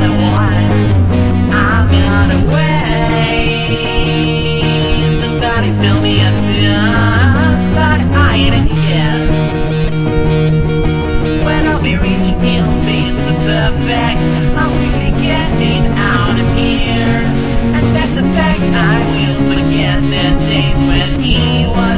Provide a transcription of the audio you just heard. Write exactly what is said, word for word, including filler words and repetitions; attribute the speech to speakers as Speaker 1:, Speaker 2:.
Speaker 1: what I want. I'm on the way. Somebody tell me I'm done, but I ain't yet. When I'll be reaching it'll be so perfect. I'm really getting out of here, and that's a fact. I will forget the days when he was